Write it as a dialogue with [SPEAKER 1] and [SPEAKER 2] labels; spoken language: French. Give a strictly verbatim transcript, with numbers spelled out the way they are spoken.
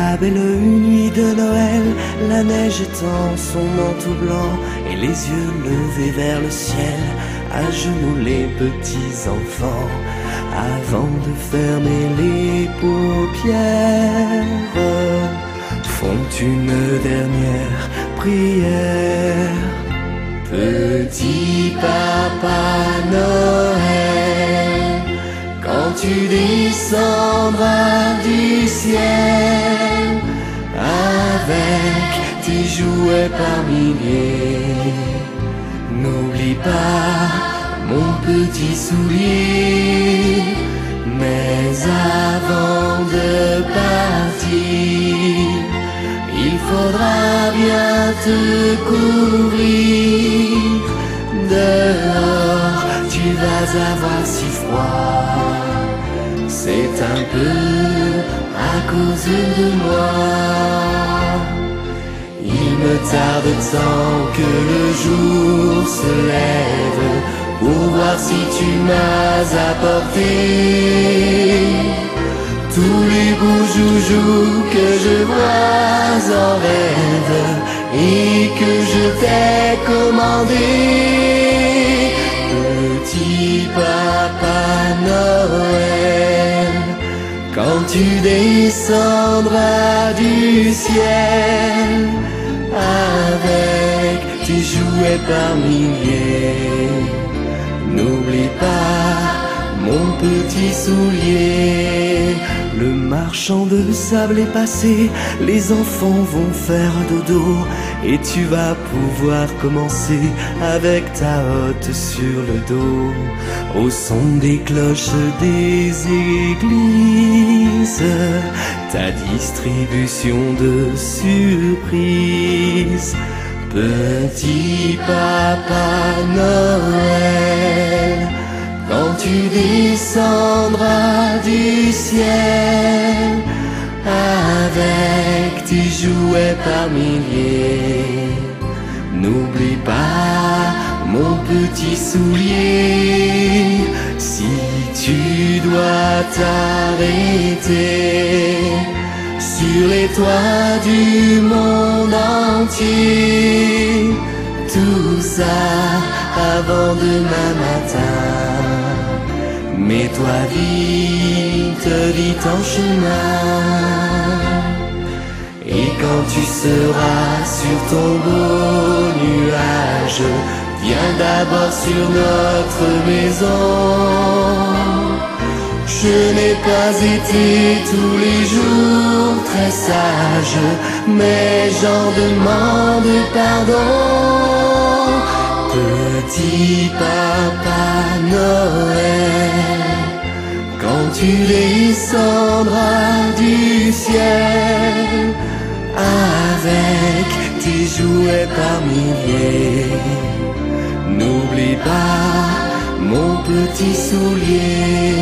[SPEAKER 1] la belle nuit de Noël, la neige étend son manteau blanc et les yeux levés vers le ciel, à genoux les petits enfants, avant de fermer les paupières, font une dernière prière. Petit Papa Noël, quand tu descendras du ciel, avec tes jouets par milliers, n'oublie pas mon petit soulier. Mais avant de partir, il faudra bien te couvrir. Dehors, tu vas avoir si froid, c'est un peu à cause de moi. Il me tarde tant que le jour se lève pour voir si tu m'as apporté tous les beaux joujoux que je vois en rêve et que je t'ai commandé. Petit Papa Noël, quand tu descendras du ciel, avec tes jouets par milliers, n'oublie pas mon petit soulier. Le marchand de sable est passé, les enfants vont faire dodo, et tu vas pouvoir commencer avec ta hotte sur le dos, au son des cloches des églises, ta distribution de surprises. Petit Papa Noël, quand tu descendras du ciel, avec tes jouets par milliers, n'oublie pas mon petit soulier. Si tu dois t'arrêter sur les toits du monde entier, tout ça avant demain matin, mets-toi vite, vite en chemin. Et quand tu seras sur ton beau nuage, viens d'abord sur notre maison. Je n'ai pas été tous les jours très sage, mais j'en demande pardon. Petit Papa Noël, quand tu descendras du ciel, avec tes jouets par milliers, n'oublie pas mon petit soulier.